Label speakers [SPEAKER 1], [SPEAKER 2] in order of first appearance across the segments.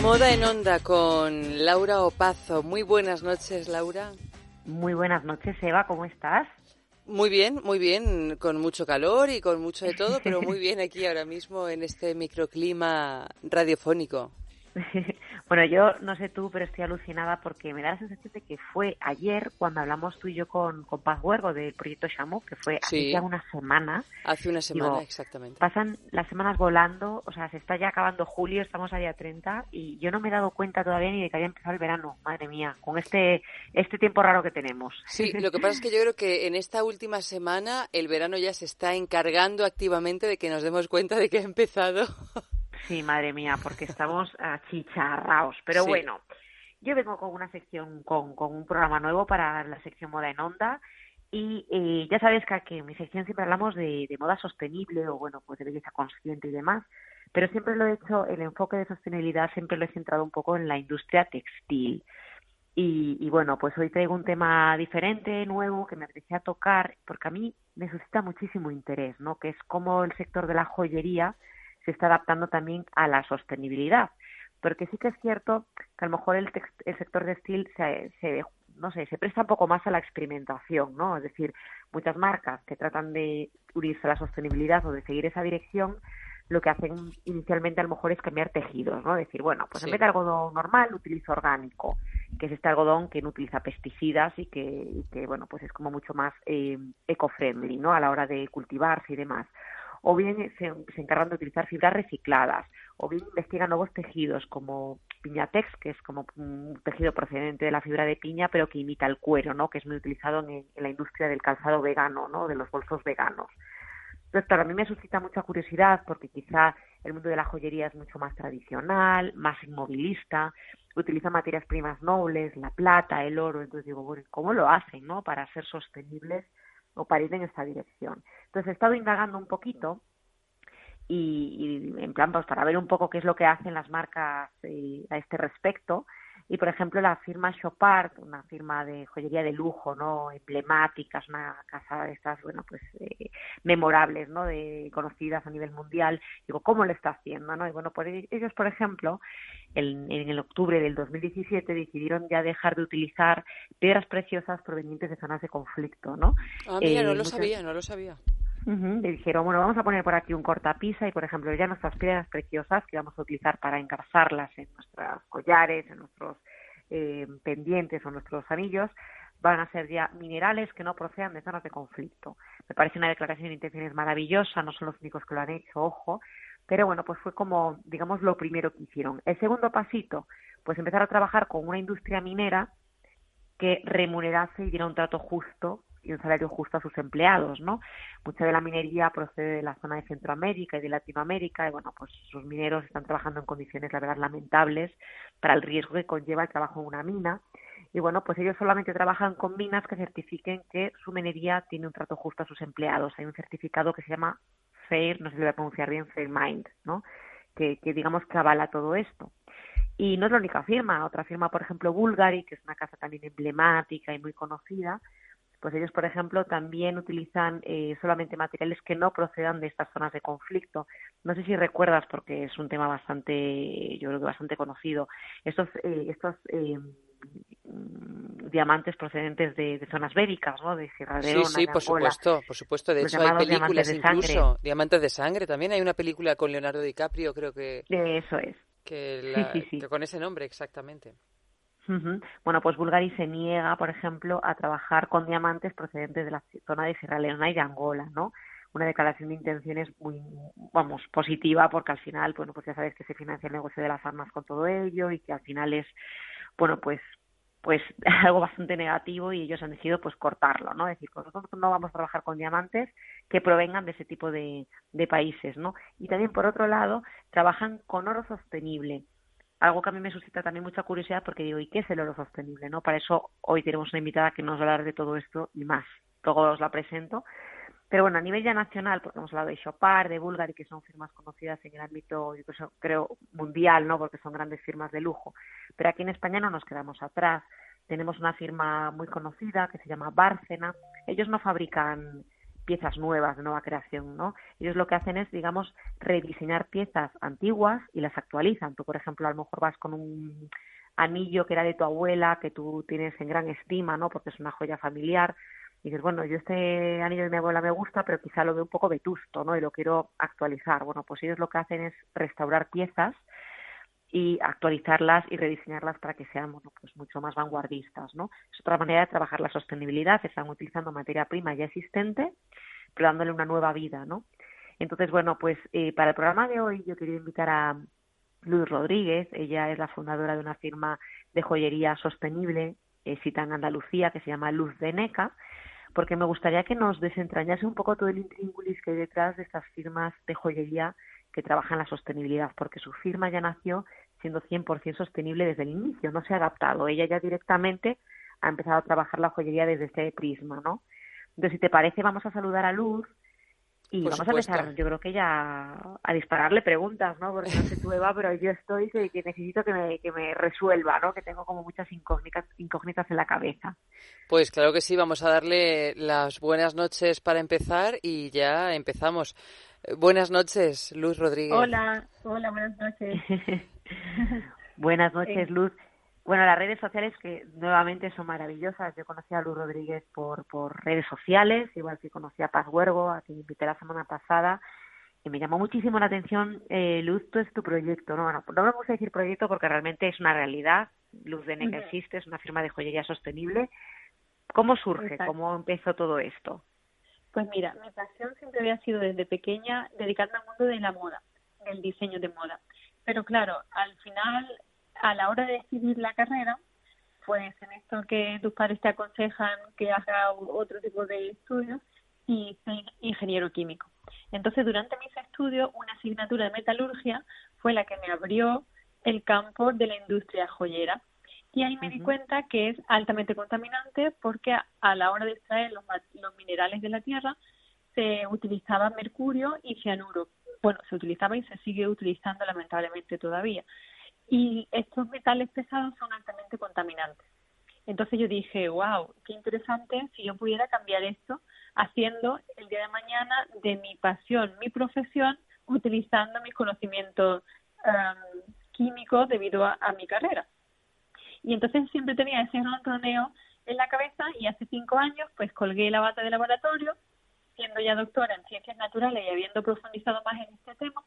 [SPEAKER 1] Moda en Onda con Laura Opazo. Muy buenas noches, Laura.
[SPEAKER 2] Muy buenas noches, Eva, ¿cómo estás?
[SPEAKER 1] Muy bien, con mucho calor y con mucho de todo, pero muy bien aquí ahora mismo en este microclima radiofónico.
[SPEAKER 2] Bueno, yo no sé tú, pero estoy alucinada porque me da la sensación de que fue ayer cuando hablamos tú y yo con Paz Huergo del proyecto Shamu, que fue hace ya una semana.
[SPEAKER 1] Hace una semana,
[SPEAKER 2] Digo,
[SPEAKER 1] exactamente.
[SPEAKER 2] pasan las semanas volando, o sea, se está ya acabando julio, estamos a día 30 y yo no me he dado cuenta todavía ni de que había empezado el verano, madre mía, con este tiempo raro que tenemos.
[SPEAKER 1] Sí, lo que pasa es que yo creo que en esta última semana el verano ya se está encargando activamente de que nos demos cuenta de que ha empezado.
[SPEAKER 2] Sí, madre mía, porque estamos achicharraos. Pero
[SPEAKER 1] Sí.
[SPEAKER 2] bueno, yo vengo con una sección, con un programa nuevo para la sección Moda en Onda. Y ya sabes que en mi sección siempre hablamos de moda sostenible o, bueno, pues de belleza consciente y demás. Pero siempre lo he hecho, el enfoque de sostenibilidad siempre lo he centrado un poco en la industria textil. Y bueno, pues hoy traigo un tema diferente, nuevo, que me apetecía tocar, porque a mí me suscita muchísimo interés, ¿no? Que es cómo el sector de la joyería se está adaptando también a la sostenibilidad. Porque sí que es cierto que a lo mejor el sector textil no sé, se presta un poco más a la experimentación, ¿no? Es decir, muchas marcas que tratan de unirse a la sostenibilidad o de seguir esa dirección, lo que hacen inicialmente a lo mejor es cambiar tejidos, ¿no? Decir, bueno, pues en vez de algodón normal utilizo orgánico, que es este algodón que no utiliza pesticidas y que bueno, pues es como mucho más eco-friendly, ¿no? A la hora de cultivarse y demás. O bien se encargan de utilizar fibras recicladas, o bien investigan nuevos tejidos como Piñatex, que es como un tejido procedente de la fibra de piña, pero que imita el cuero, ¿no? Que es muy utilizado en la industria del calzado vegano, ¿no? De los bolsos veganos. Entonces, claro, a mí me suscita mucha curiosidad porque quizá el mundo de la joyería es mucho más tradicional, más inmovilista, utiliza materias primas nobles, la plata, el oro. Entonces digo, bueno, ¿cómo lo hacen, no? Para ser sostenibles o para ir en esta dirección. Entonces he estado indagando un poquito y en plan, pues para ver un poco qué es lo que hacen las marcas a este respecto. Y, por ejemplo, la firma Chopard, una firma de joyería de lujo, ¿no? Emblemática, es una casa de estas, bueno, pues memorables, ¿no? Conocidas a nivel mundial. Digo, ¿cómo lo está haciendo, no? Y bueno, pues ellos, por ejemplo, en el octubre del 2017 decidieron ya dejar de utilizar piedras preciosas provenientes de zonas de conflicto, ¿no?
[SPEAKER 1] Ah, mira, no lo sabía.
[SPEAKER 2] Le dijeron, bueno, vamos a poner por aquí un cortapisa y, por ejemplo, ya nuestras piedras preciosas que vamos a utilizar para engarzarlas en nuestros collares, en nuestros pendientes o nuestros anillos, van a ser ya minerales que no procedan de zonas de conflicto. Me parece una declaración de intenciones maravillosa, no son los únicos que lo han hecho, ojo, pero bueno, pues fue como, digamos, lo primero que hicieron. El segundo pasito, pues empezar a trabajar con una industria minera que remunerase y diera un trato justo y un salario justo a sus empleados, ¿no? Mucha de la minería procede de la zona de Centroamérica y de Latinoamérica y, bueno, pues sus mineros están trabajando en condiciones, la verdad, lamentables para el riesgo que conlleva el trabajo en una mina. Y, bueno, pues ellos solamente trabajan con minas que certifiquen que su minería tiene un trato justo a sus empleados. Hay un certificado que se llama FAIR, no sé si lo voy a pronunciar bien, FAIRMIND, ¿no? Que digamos que avala todo esto. Y no es la única firma, otra firma, por ejemplo, Bulgari, que es una casa también emblemática y muy conocida, pues ellos, por ejemplo, también utilizan solamente materiales que no procedan de estas zonas de conflicto. No sé si recuerdas, porque es un tema bastante, yo creo que bastante conocido, estos diamantes procedentes de zonas bélicas, ¿no? De Sierra Leona,
[SPEAKER 1] Sí,
[SPEAKER 2] de Angola,
[SPEAKER 1] por supuesto. De
[SPEAKER 2] los
[SPEAKER 1] hecho, hay
[SPEAKER 2] llamados diamantes
[SPEAKER 1] películas
[SPEAKER 2] de sangre.
[SPEAKER 1] incluso, Diamantes de Sangre. También hay una película con Leonardo DiCaprio, creo
[SPEAKER 2] Eso es.
[SPEAKER 1] que con ese nombre, exactamente.
[SPEAKER 2] Uh-huh. Bueno, pues Bulgari se niega, por ejemplo, a trabajar con diamantes procedentes de la zona de Sierra Leona y de Angola, ¿no? Una declaración de intenciones muy, vamos, positiva, porque al final, bueno, pues ya sabes que se financia el negocio de las armas con todo ello y que al final es, bueno, pues algo bastante negativo y ellos han decidido pues cortarlo, ¿no? Es decir, pues nosotros no vamos a trabajar con diamantes que provengan de ese tipo de países, ¿no? Y también, por otro lado, trabajan con oro sostenible, algo que a mí me suscita también mucha curiosidad porque digo, ¿y qué es el oro sostenible, no? Para eso hoy tenemos una invitada que nos va a hablar de todo esto y más. Luego os la presento. Pero bueno, a nivel ya nacional, porque hemos hablado de Chopard, de Bulgari, que son firmas conocidas en el ámbito, yo creo, mundial, ¿no? Porque son grandes firmas de lujo. Pero aquí en España no nos quedamos atrás. Tenemos una firma muy conocida que se llama Bárcena. Ellos no fabrican piezas nuevas, de nueva creación, ¿no? Ellos lo que hacen es, digamos, rediseñar piezas antiguas y las actualizan. Tú, por ejemplo, a lo mejor vas con un anillo que era de tu abuela, que tú tienes en gran estima, ¿no? Porque es una joya familiar. Y dices, bueno, yo este anillo de mi abuela me gusta, pero quizá lo veo un poco vetusto, ¿no? Y lo quiero actualizar. Bueno, pues ellos lo que hacen es restaurar piezas y actualizarlas y rediseñarlas para que sean, bueno, pues mucho más vanguardistas, ¿no? Es otra manera de trabajar la sostenibilidad. Están utilizando materia prima ya existente, pero dándole una nueva vida, ¿no? Entonces, bueno, pues para el programa de hoy yo quería invitar a Luz Rodríguez. Ella es la fundadora de una firma de joyería sostenible, cita en Andalucía, que se llama Luz de Neca, porque me gustaría que nos desentrañase un poco todo el intríngulis que hay detrás de estas firmas de joyería que trabajan la sostenibilidad, porque su firma ya nació siendo 100% sostenible desde el inicio, no se ha adaptado. Ella ya directamente ha empezado a trabajar la joyería desde este prisma, ¿no? Entonces, si te parece, vamos a saludar a Luz y
[SPEAKER 1] Por
[SPEAKER 2] vamos a
[SPEAKER 1] supuesto.
[SPEAKER 2] empezar, yo creo que ya a dispararle preguntas, ¿no? Porque no sé tú, Eva, pero yo estoy que necesito que me resuelva, ¿no? Que tengo como muchas incógnitas en la cabeza.
[SPEAKER 1] Pues claro que sí, vamos a darle las buenas noches para empezar y ya empezamos. Buenas noches, Luz Rodríguez.
[SPEAKER 3] Hola, buenas noches.
[SPEAKER 2] Buenas noches, Luz. Bueno, las redes sociales que nuevamente son maravillosas. Yo conocí a Luz Rodríguez por redes sociales, igual que conocí a Paz Huergo, a quien invité la semana pasada, y me llamó muchísimo la atención, Luz, tú es tu proyecto, ¿no? Bueno, no me gusta decir proyecto porque realmente es una realidad. Luz de Neca existe, es una firma de joyería sostenible. ¿Cómo surge?
[SPEAKER 3] Exacto.
[SPEAKER 2] ¿Cómo empezó todo esto?
[SPEAKER 3] Pues mira, mi pasión siempre había sido desde pequeña dedicarme al mundo de la moda, del diseño de moda. Pero claro, al final, a la hora de decidir la carrera, pues en esto que tus padres te aconsejan que hagas otro tipo de estudios, y soy ingeniero químico. Entonces, durante mis estudios, una asignatura de metalurgia fue la que me abrió el campo de la industria joyera. Y ahí me di cuenta que es altamente contaminante porque a la hora de extraer los minerales de la tierra se utilizaba mercurio y cianuro. Bueno, se utilizaba y se sigue utilizando lamentablemente todavía. Y estos metales pesados son altamente contaminantes. Entonces yo dije, wow, qué interesante si yo pudiera cambiar esto haciendo el día de mañana de mi pasión, mi profesión, utilizando mis conocimientos químicos debido a mi carrera. Y entonces siempre tenía ese ronroneo en la cabeza y hace 5 años pues colgué la bata de laboratorio, siendo ya doctora en ciencias naturales y habiendo profundizado más en este tema,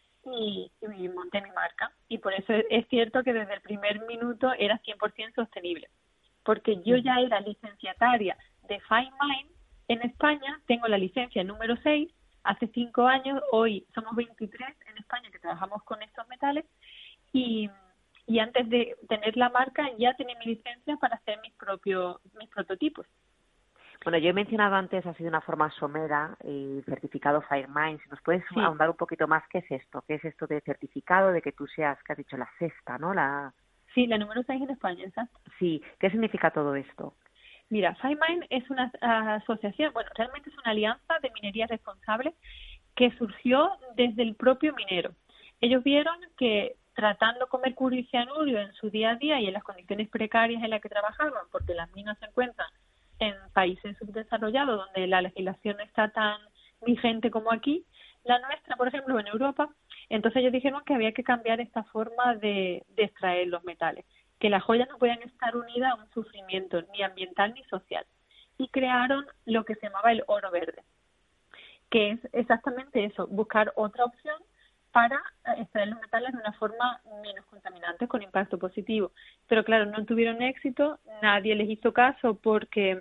[SPEAKER 3] y monté mi marca. Y por eso es cierto que desde el primer minuto era 100% sostenible, porque yo ya era licenciataria de Fine Mind en España, tengo la licencia número 6, hace 5 años, hoy somos 23 en España que trabajamos con estos metales, y antes de tener la marca ya tenía mi licencia para hacer mis prototipos.
[SPEAKER 2] Bueno, yo he mencionado antes, ha sido una forma somera, certificado FireMind. Si nos puedes ahondar un poquito más, ¿qué es esto? ¿Qué es esto de certificado, de que tú seas, que has dicho, la sexta, ¿no?
[SPEAKER 3] Sí, la número 6 en España, exacto.
[SPEAKER 2] Sí, ¿qué significa todo esto?
[SPEAKER 3] Mira, FireMind es una asociación, bueno, realmente es una alianza de minería responsable que surgió desde el propio minero. Ellos vieron que tratando con mercurio y cianuro en su día a día y en las condiciones precarias en las que trabajaban, porque las minas se encuentran en países subdesarrollados donde la legislación no está tan vigente como aquí, la nuestra, por ejemplo, en Europa. Entonces ellos dijeron que había que cambiar esta forma de extraer los metales, que las joyas no podían estar unidas a un sufrimiento ni ambiental ni social, y crearon lo que se llamaba el oro verde, que es exactamente eso, buscar otra opción para extraer los metales de una forma menos contaminante, con impacto positivo. Pero claro, no tuvieron éxito, nadie les hizo caso porque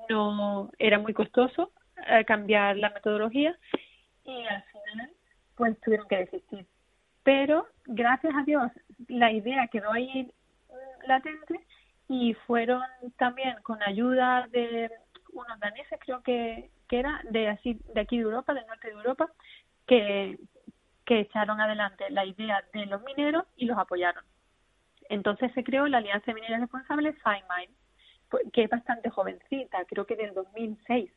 [SPEAKER 3] no era muy costoso cambiar la metodología, y al final pues tuvieron que desistir. Pero gracias a Dios la idea quedó ahí latente, y fueron también con ayuda de unos daneses, creo que era de aquí de Europa, del norte de Europa, que echaron adelante la idea de los mineros y los apoyaron. Entonces se creó la Alianza de Minería Responsable FireMind, que es bastante jovencita, creo que del 2006.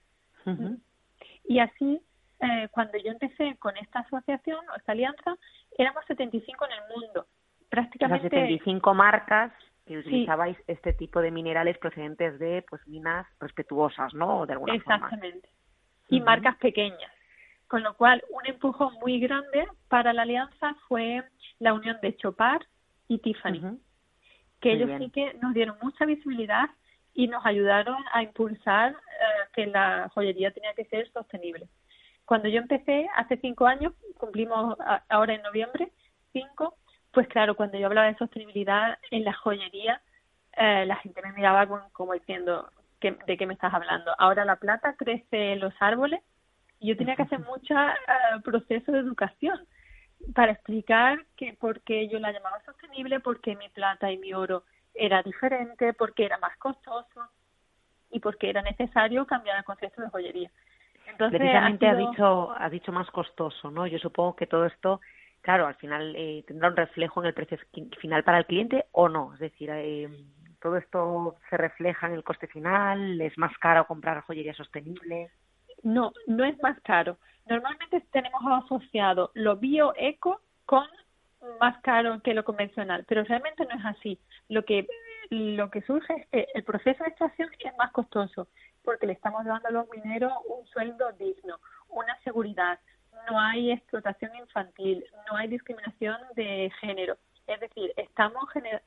[SPEAKER 3] Y así, cuando yo empecé con esta asociación o esta alianza, éramos 75 en el mundo. Prácticamente
[SPEAKER 2] 75 marcas que utilizabais este tipo de minerales procedentes de pues minas respetuosas, ¿no? De alguna forma.
[SPEAKER 3] Exactamente. y marcas pequeñas. Con lo cual, un empujón muy grande para la alianza fue la unión de Chopard y Tiffany, que
[SPEAKER 2] Muy
[SPEAKER 3] ellos
[SPEAKER 2] bien.
[SPEAKER 3] sí que nos dieron mucha visibilidad y nos ayudaron a impulsar que la joyería tenía que ser sostenible. Cuando yo empecé, hace 5 años, cumplimos ahora en noviembre, 5, pues claro, cuando yo hablaba de sostenibilidad en la joyería, la gente me miraba como diciendo, ¿de qué me estás hablando? Ahora la plata crece en los árboles y yo tenía que hacer mucho proceso de educación para explicar que por qué yo la llamaba sostenible, por qué mi plata y mi oro era diferente, por qué era más costoso y por qué era necesario cambiar el concepto de joyería. Entonces,
[SPEAKER 2] precisamente has dicho más costoso, ¿no? Yo supongo que todo esto, claro, al final tendrá un reflejo en el precio final para el cliente o no. Es decir, todo esto se refleja en el coste final, es más caro comprar joyería sostenible.
[SPEAKER 3] No es más caro. Normalmente tenemos asociado lo bioeco con más caro que lo convencional, pero realmente no es así. Lo que surge es que el proceso de extracción es más costoso porque le estamos dando a los mineros un sueldo digno, una seguridad, no hay explotación infantil, no hay discriminación de género. Es decir, estamos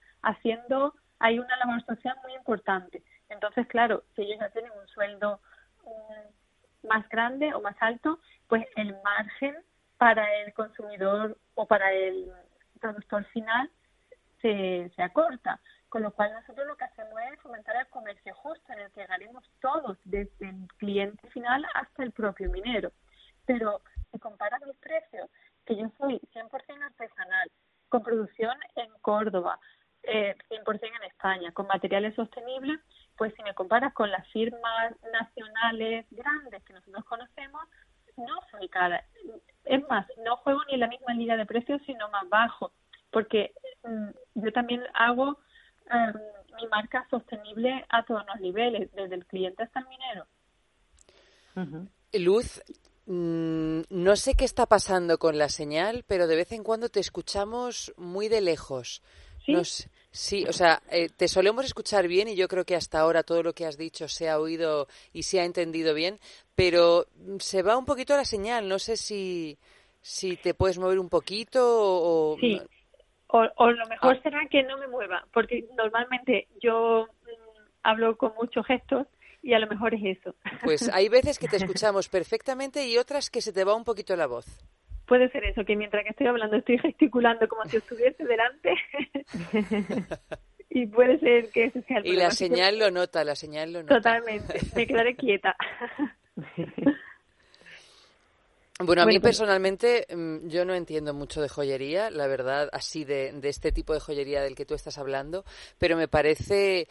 [SPEAKER 3] hay una labor social muy importante. Entonces, claro, si ellos ya tienen un sueldo más grande o más alto, pues el margen para el consumidor o para el productor final se acorta. Con lo cual nosotros lo que hacemos es fomentar el comercio justo en el que ganemos todos, desde el cliente final hasta el propio minero. Pero si comparas mis precios, que yo soy 100% artesanal, con producción en Córdoba, 100% en España, con materiales sostenibles, pues si me comparas con las firmas nacionales grandes que nosotros conocemos, no soy cara. Es más, no juego ni en la misma liga de precios, sino más bajo, porque yo también hago mi marca sostenible a todos los niveles, desde el cliente hasta el minero.
[SPEAKER 1] Luz, no sé qué está pasando con la señal, pero de vez en cuando te escuchamos muy de lejos.
[SPEAKER 3] ¿Sí?
[SPEAKER 1] No sé, sí, o sea, te solemos escuchar bien y yo creo que hasta ahora todo lo que has dicho se ha oído y se ha entendido bien, pero se va un poquito la señal. No sé si te puedes mover un poquito o...
[SPEAKER 3] Sí. O lo mejor será que no me mueva, porque normalmente yo hablo con muchos gestos y a lo mejor es eso.
[SPEAKER 1] Pues hay veces que te escuchamos perfectamente y otras que se te va un poquito la voz.
[SPEAKER 3] Puede ser eso, que mientras que estoy hablando estoy gesticulando como si estuviese delante y puede ser que ese sea el problema.
[SPEAKER 1] Y la señal lo nota,
[SPEAKER 3] Totalmente, me quedaré quieta.
[SPEAKER 1] Bueno, a mí personalmente yo no entiendo mucho de joyería, la verdad, así de este tipo de joyería del que tú estás hablando, pero me parece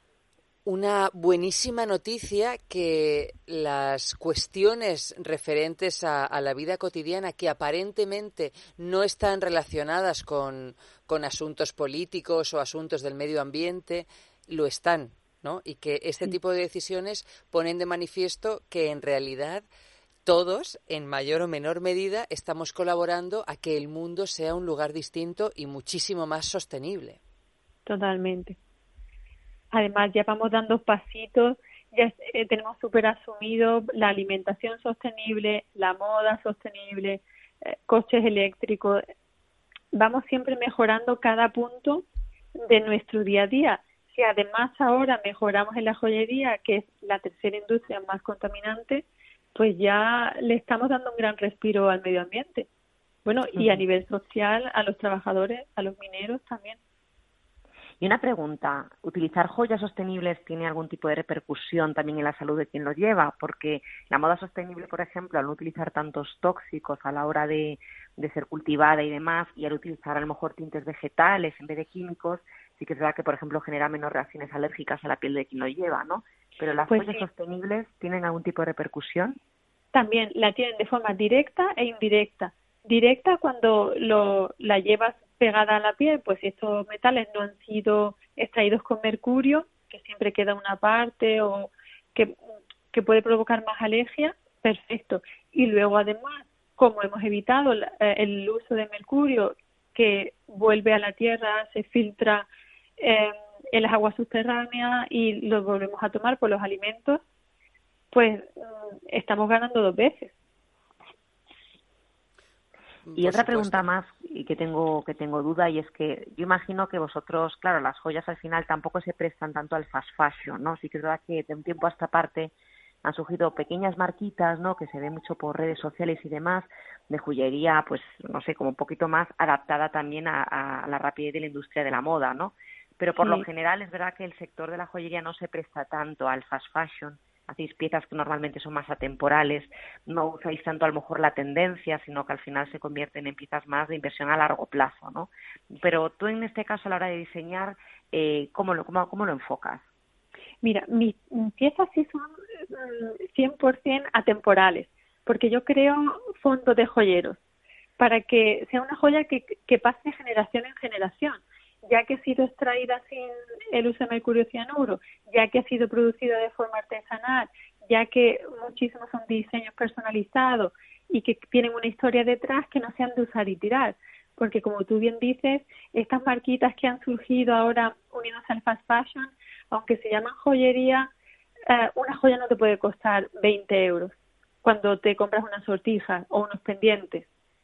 [SPEAKER 1] una buenísima noticia que las cuestiones referentes a la vida cotidiana que aparentemente no están relacionadas con asuntos políticos o asuntos del medio ambiente, lo están, ¿no? Y que este tipo de decisiones ponen de manifiesto que en realidad todos, en mayor o menor medida, estamos colaborando a que el mundo sea un lugar distinto y muchísimo más sostenible.
[SPEAKER 3] Totalmente. Además, ya vamos dando pasitos, ya tenemos súper asumido la alimentación sostenible, la moda sostenible, coches eléctricos. Vamos siempre mejorando cada punto de nuestro día a día. Si además ahora mejoramos en la joyería, que es la tercera industria más contaminante, pues ya le estamos dando un gran respiro al medio ambiente. Bueno, y a nivel social, a los trabajadores, a los mineros también.
[SPEAKER 2] Y una pregunta, ¿utilizar joyas sostenibles tiene algún tipo de repercusión también en la salud de quien lo lleva? Porque la moda sostenible, por ejemplo, al no utilizar tantos tóxicos a la hora de ser cultivada y demás, y al utilizar a lo mejor tintes vegetales en vez de químicos, sí que es verdad que, por ejemplo, genera menos reacciones alérgicas a la piel de quien lo lleva, ¿no? Pero las joyas sostenibles, ¿tienen algún tipo de repercusión?
[SPEAKER 3] También la tienen de forma directa e indirecta. Directa cuando la llevas pegada a la piel, pues estos metales no han sido extraídos con mercurio, que siempre queda una parte o que puede provocar más alergia, perfecto. Y luego además, como hemos evitado el uso de mercurio que vuelve a la tierra, se filtra en las aguas subterráneas y lo volvemos a tomar por los alimentos, pues estamos ganando 2 veces.
[SPEAKER 2] Y otra pregunta más y que tengo duda, y es que yo imagino que vosotros, claro, las joyas al final tampoco se prestan tanto al fast fashion, ¿no? Sí que es verdad que de un tiempo a esta parte han surgido pequeñas marquitas, ¿no? Que se ve mucho por redes sociales y demás, de joyería, pues no sé, como un poquito más adaptada también a la rapidez de la industria de la moda, ¿no? Pero por lo general es verdad que el sector de la joyería no se presta tanto al fast fashion. Hacéis piezas que normalmente son más atemporales, no usáis tanto a lo mejor la tendencia, sino que al final se convierten en piezas más de inversión a largo plazo, ¿no? Pero tú en este caso a la hora de diseñar, ¿cómo lo enfocas?
[SPEAKER 3] Mira, mis piezas sí son 100% atemporales, porque yo creo fondos de joyeros para que sea una joya que pase de generación en generación, ya que ha sido extraída sin el uso de mercurio cianuro, ya que ha sido producida de forma artesanal, ya que muchísimos son diseños personalizados y que tienen una historia detrás que no se han de usar y tirar. Porque como tú bien dices, estas marquitas que han surgido ahora uniéndose al fast fashion, aunque se llaman joyería, una joya no te puede costar 20 euros cuando te compras una sortija o unos pendientes.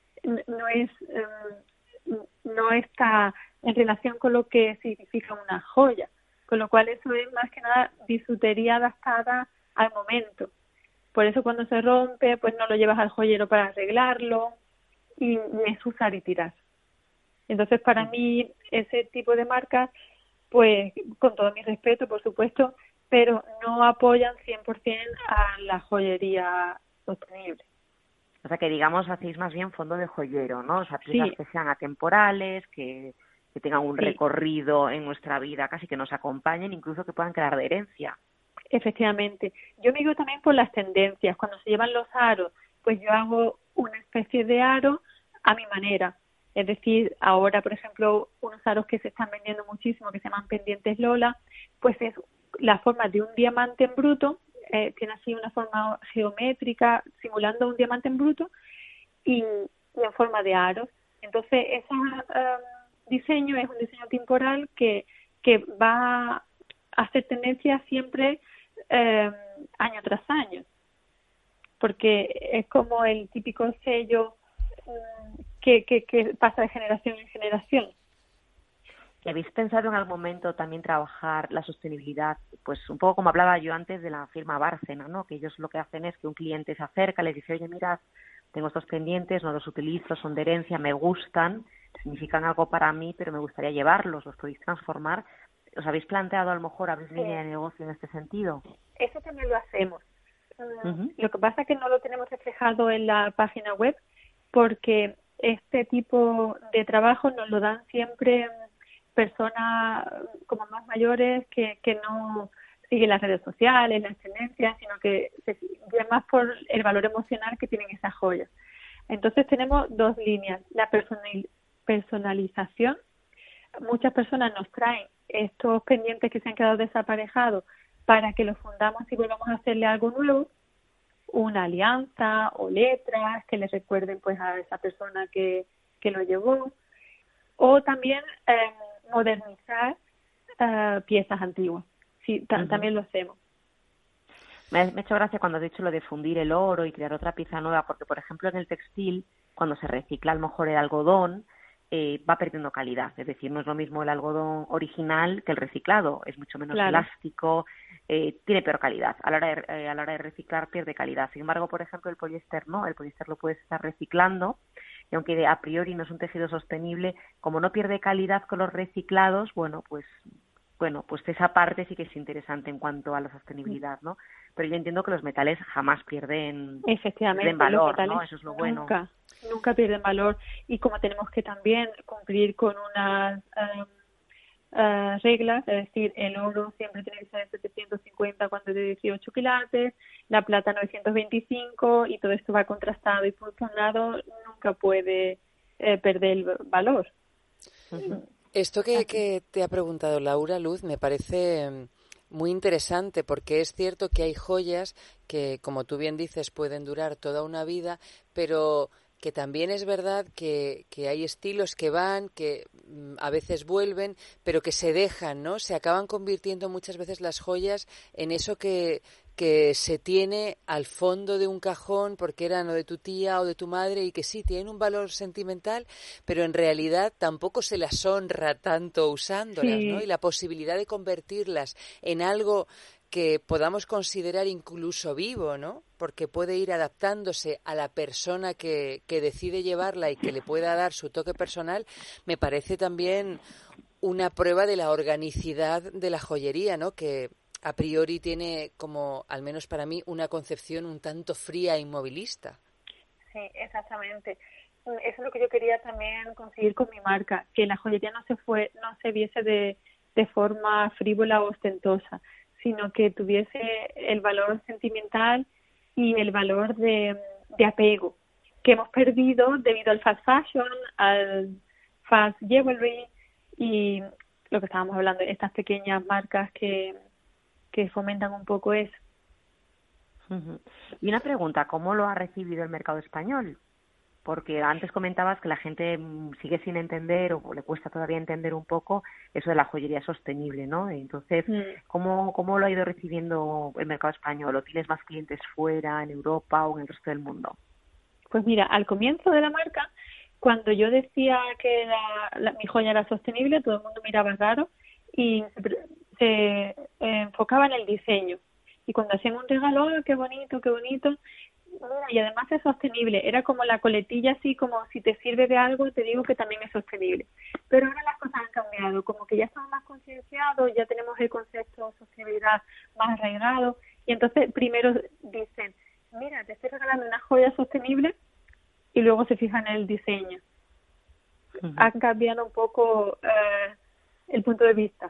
[SPEAKER 3] No está en relación con lo que significa una joya, con lo cual eso es más que nada bisutería adaptada al momento. Por eso cuando se rompe, pues no lo llevas al joyero para arreglarlo y es usar y tirar. Entonces para mí ese tipo de marcas, pues con todo mi respeto por supuesto, pero no apoyan 100% a la joyería sostenible.
[SPEAKER 2] O sea que digamos hacéis más bien fondo de joyero, ¿no? O sea, piezas que sean atemporales, que tengan un recorrido en nuestra vida, casi que nos acompañen, incluso que puedan quedar de herencia.
[SPEAKER 3] Efectivamente. Yo me guío también por las tendencias. Cuando se llevan los aros, pues yo hago una especie de aro a mi manera. Es decir, ahora, por ejemplo, unos aros que se están vendiendo muchísimo, que se llaman pendientes Lola, pues es la forma de un diamante en bruto, tiene así una forma geométrica, simulando un diamante en bruto, y en forma de aros. Entonces, ese diseño es un diseño temporal que va a hacer tendencia siempre año tras año, porque es como el típico sello que pasa de generación en generación.
[SPEAKER 2] ¿Y habéis pensado en algún momento también trabajar la sostenibilidad? Pues un poco como hablaba yo antes de la firma Bárcena, ¿no? Que ellos lo que hacen es que un cliente se acerca, les dice, oye, mira, tengo estos pendientes, no los utilizo, son de herencia, me gustan, significan algo para mí, pero me gustaría llevarlos, los podéis transformar. ¿Os habéis planteado a lo mejor abrir línea de negocio en este sentido?
[SPEAKER 3] Eso también lo hacemos. Lo que pasa es que no lo tenemos reflejado en la página web porque este tipo de trabajo nos lo dan siempre personas como más mayores que no siguen las redes sociales, las tendencias, sino que se guían más por el valor emocional que tienen esas joyas. Entonces tenemos 2 líneas. La personalización. Muchas personas nos traen estos pendientes que se han quedado desaparejados para que los fundamos y volvamos a hacerle algo nuevo, una alianza o letras que les recuerden pues a esa persona que lo llevó, o también modernizar piezas antiguas. Sí, también lo hacemos.
[SPEAKER 2] Me ha hecho gracia cuando has dicho lo de fundir el oro y crear otra pieza nueva, porque por ejemplo en el textil, cuando se recicla a lo mejor el algodón, va perdiendo calidad, es decir, no es lo mismo el algodón original que el reciclado, es mucho menos elástico, tiene peor calidad, a la hora de reciclar pierde calidad. Sin embargo, por ejemplo, el poliéster no, el poliéster lo puedes estar reciclando y aunque a priori no es un tejido sostenible, como no pierde calidad con los reciclados, pues esa parte sí que es interesante en cuanto a la sostenibilidad, ¿no? Pero yo entiendo que los metales jamás pierden valor, ¿no? Eso es lo bueno.
[SPEAKER 3] Nunca pierden valor, y como tenemos que también cumplir con unas reglas, es decir, el oro siempre tiene que ser de 750 cuando es de 18 quilates, la plata 925, y todo esto va contrastado y funcionado, nunca puede perder el valor.
[SPEAKER 1] Esto que te ha preguntado Laura Luz me parece muy interesante, porque es cierto que hay joyas que, como tú bien dices, pueden durar toda una vida, pero que también es verdad que hay estilos que van, que a veces vuelven, pero que se dejan, ¿no? Se acaban convirtiendo muchas veces las joyas en eso que se tiene al fondo de un cajón porque eran o de tu tía o de tu madre y que sí, tienen un valor sentimental, pero en realidad tampoco se las honra tanto usándolas, ¿no? Y la posibilidad de convertirlas en algo que podamos considerar incluso vivo, ¿no? Porque puede ir adaptándose a la persona que decide llevarla y que le pueda dar su toque personal, me parece también una prueba de la organicidad de la joyería, ¿no? Que a priori tiene como, al menos para mí, una concepción un tanto fría e inmovilista.
[SPEAKER 3] Sí, exactamente. Eso es lo que yo quería también conseguir con mi marca, que la joyería no se viese de forma frívola o ostentosa, sino que tuviese el valor sentimental y el valor de apego que hemos perdido debido al fast fashion, al fast jewelry y lo que estábamos hablando, estas pequeñas marcas que fomentan un poco eso.
[SPEAKER 2] Y una pregunta, ¿cómo lo ha recibido el mercado español? Porque antes comentabas que la gente sigue sin entender o le cuesta todavía entender un poco eso de la joyería sostenible, ¿no? Entonces, ¿cómo lo ha ido recibiendo el mercado español? ¿O tienes más clientes fuera, en Europa o en el resto del mundo?
[SPEAKER 3] Pues mira, al comienzo de la marca, cuando yo decía que mi joya era sostenible, todo el mundo miraba raro y se enfocaba en el diseño. Y cuando hacían un regalo, ¡oh, qué bonito, qué bonito! Y además es sostenible. Era como la coletilla, así como si te sirve de algo, te digo que también es sostenible. Pero ahora las cosas han cambiado, como que ya estamos más concienciados, ya tenemos el concepto de sostenibilidad más arraigado. Y entonces primero dicen, mira, te estoy regalando una joya sostenible, y luego se fijan en el diseño. Han cambiado un poco el punto de vista.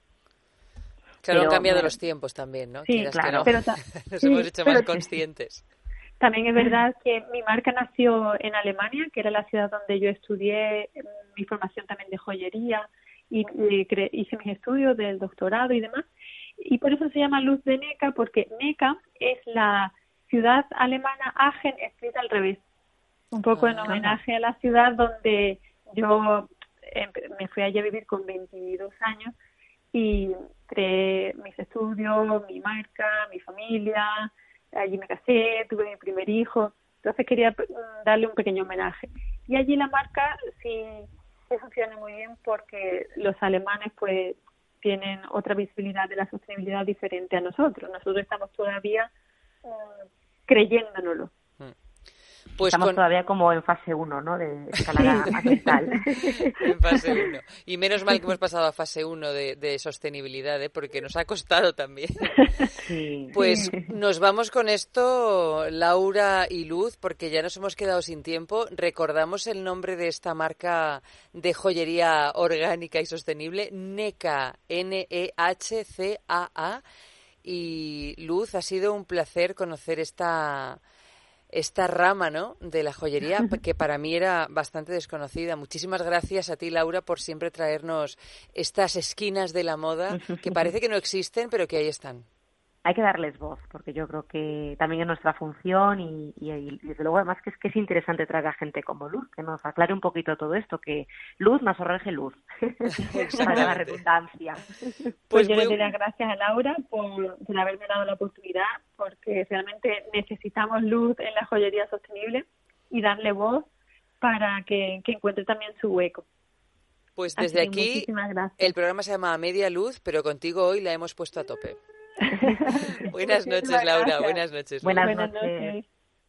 [SPEAKER 1] Claro, han cambiado los tiempos también, ¿no?
[SPEAKER 3] Sí, claro.
[SPEAKER 1] Que no. Nos hemos hecho más conscientes.
[SPEAKER 3] También es verdad que mi marca nació en Alemania, que era la ciudad donde yo estudié mi formación también de joyería y hice mis estudios del doctorado y demás. Y por eso se llama Luz de Necka, porque Necka es la ciudad alemana Aachen escrita al revés. Un poco en homenaje a la ciudad donde yo me fui allí a vivir con 22 años y creé mis estudios, mi marca, mi familia. Allí me casé, tuve mi primer hijo, entonces quería darle un pequeño homenaje. Y allí la marca sí funciona muy bien porque los alemanes pues tienen otra visibilidad de la sostenibilidad diferente a nosotros. Nosotros estamos todavía creyéndonoslo.
[SPEAKER 2] Pues estamos todavía como en fase 1, ¿no? De escalada mental.
[SPEAKER 1] En fase 1. Y menos mal que hemos pasado a fase 1 de sostenibilidad, ¿eh? Porque nos ha costado también.
[SPEAKER 2] Sí.
[SPEAKER 1] Pues nos vamos con esto, Laura y Luz, porque ya nos hemos quedado sin tiempo. Recordamos el nombre de esta marca de joyería orgánica y sostenible, Necka, N-E-H-C-A-A. Y Luz, ha sido un placer conocer esta rama, ¿no?, de la joyería, que para mí era bastante desconocida. Muchísimas gracias a ti, Laura, por siempre traernos estas esquinas de la moda que parece que no existen, pero que ahí están.
[SPEAKER 2] Hay que darles voz, porque yo creo que también es nuestra función y desde luego además que es interesante traer a gente como Luz, que nos aclare un poquito todo esto, que Luz nos ahorre luz, para la redundancia.
[SPEAKER 3] Pues yo le doy las gracias a Laura por haberme dado la oportunidad, porque realmente necesitamos luz en la joyería sostenible y darle voz para que encuentre también su hueco.
[SPEAKER 1] Pues desde aquí el programa se llama A Media Luz, pero contigo hoy la hemos puesto a tope. Buenas noches, Laura.
[SPEAKER 3] Gracias.
[SPEAKER 1] Buenas noches.
[SPEAKER 2] Buenas noches.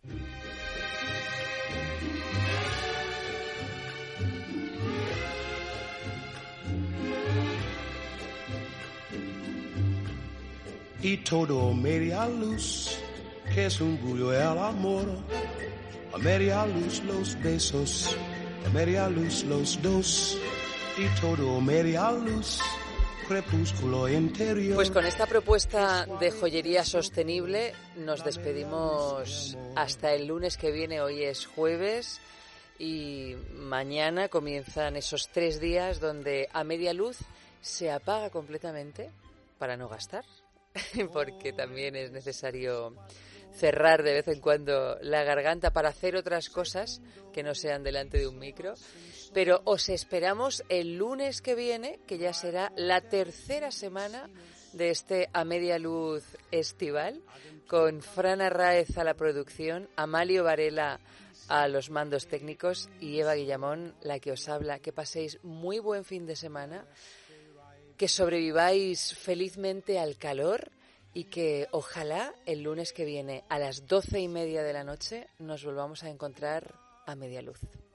[SPEAKER 4] Y todo media luz, que es un bullo el amor. A media luz los besos, a media luz los dos. Y todo media luz, crepúsculo interior.
[SPEAKER 1] Pues con esta propuesta de joyería sostenible nos despedimos hasta el lunes que viene. Hoy es jueves y mañana comienzan esos 3 días donde a media luz se apaga completamente para no gastar, porque también es necesario cerrar de vez en cuando la garganta para hacer otras cosas que no sean delante de un micro. Pero os esperamos el lunes que viene, que ya será la tercera semana de este A Media Luz estival, con Fran Arráez a la producción, Amalio Varela a los mandos técnicos y Eva Guillamón, la que os habla. Que paséis muy buen fin de semana, que sobreviváis felizmente al calor y que ojalá el lunes que viene a las 12:30 de la noche nos volvamos a encontrar a Media Luz.